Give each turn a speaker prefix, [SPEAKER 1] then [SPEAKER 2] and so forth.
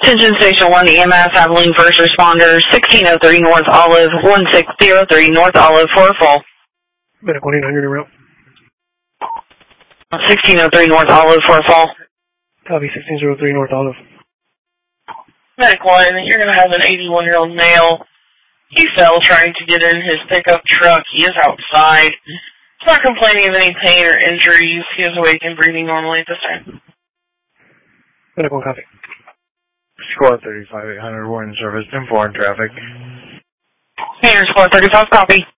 [SPEAKER 1] Attention Station 1 EMS, Abilene First Responders, 1603 North Olive, 1603 North Olive for a fall.
[SPEAKER 2] Medical 1-800 route.
[SPEAKER 1] 1603 North Olive for a fall.
[SPEAKER 2] Copy, 1603 North Olive.
[SPEAKER 3] Medical 1, you're going to have an 81-year-old male. He fell trying to get in his pickup truck. He is outside. He's not complaining of any pain or injuries. He is awake and breathing normally at this time.
[SPEAKER 2] Medical copy.
[SPEAKER 4] Squad 35-800, warning service, 10-4 in traffic.
[SPEAKER 1] Here, Squad 35, copy.